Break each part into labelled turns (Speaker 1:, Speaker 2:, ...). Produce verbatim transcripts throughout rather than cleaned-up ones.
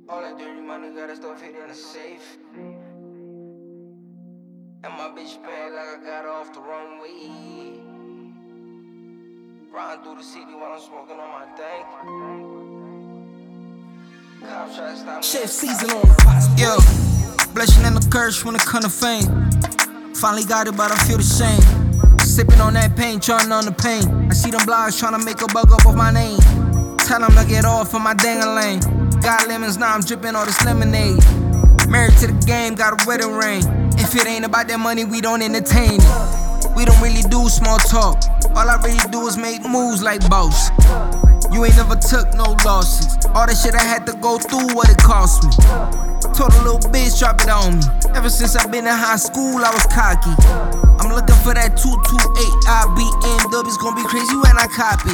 Speaker 1: All that dirty money, got that stuff hid in the safe. And my bitch bad like I got her off the wrong way. Riding through the city while I'm smoking on my thing. Cops try to stop me.
Speaker 2: Chef season on the pot. Yo, blessing and the curse when it come to fame. Finally got it, but I feel the shame. Sipping on that pain, trying on the pain. I see them blogs trying to make a bug up of my name. Tell them to get off of my dang-a-lane. Got lemons, now I'm dripping all this lemonade. Married to the game, got a wedding ring. If it ain't about that money, we don't entertain it. We don't really do small talk. All I really do is make moves like boss. You ain't never took no losses. All the shit I had to go through, what it cost me. Told a little bitch, drop it on me. Ever since I been in high school, I was cocky. I'm looking for that two two eight I B M W. It's gonna be crazy when I copy.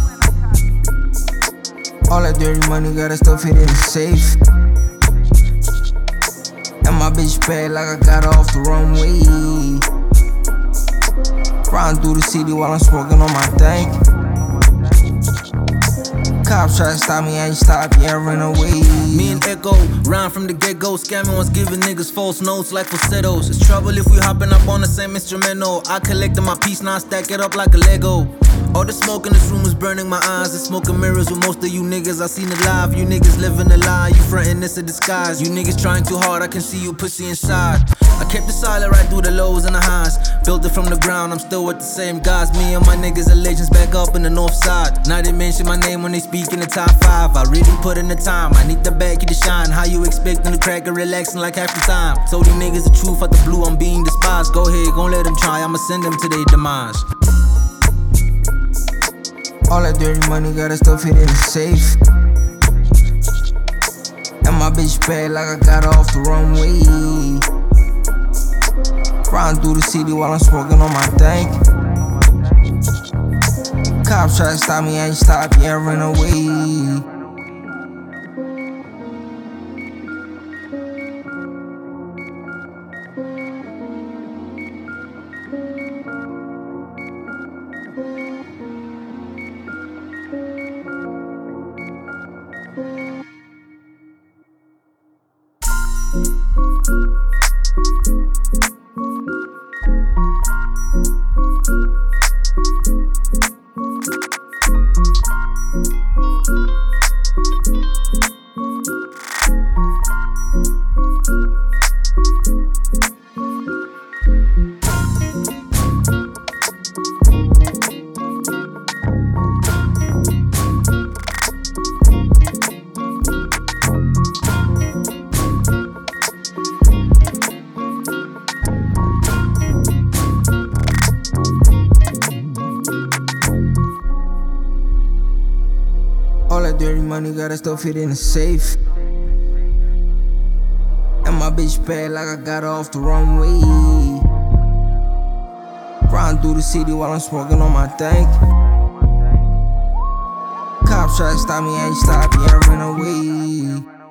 Speaker 2: All that dirty money, got that stuff hid in the safe. And my bitch bad like I got her off the wrong way. Riding through the city while I'm smoking on my thing. Cops try to stop me, I ain't stop, yeah, I ran away.
Speaker 3: Me and Echo, rhyme from the get-go. Scamming was giving niggas false notes like falsettos. It's trouble if we hopping up on the same instrumental. I collected my piece, now I stack it up like a Lego. All the smoke in this room is burning my eyes. It's smoking mirrors with most of you niggas. I seen it live. You niggas living a lie. You frontin' this a disguise. You niggas trying too hard. I can see you pussy inside. I kept it silent right through the lows and the highs. Built it from the ground. I'm still with the same guys. Me and my niggas are legends back up in the north side. Now they mention my name when they speak in the top five. I really put in the time. I need the back of the shine. How you expecting to crack and relaxing like half the time? Told you niggas the truth out the blue. I'm being despised. Go ahead, gon' let them try. I'ma send them to their demise.
Speaker 1: All that dirty money, got that stuff hid in the safe. And my bitch bad like I got her off the wrong way. Riding through the city while I'm smoking on my thing. Cops try to stop me, I ain't stop, yeah, I ran away. All that dirty money, got that stuff hid in the safe. And my bitch bad like I got her off the wrong way. Riding through the city while I'm smoking on my thing. Cops try to stop me, I ain't stop, yeah, I ran away.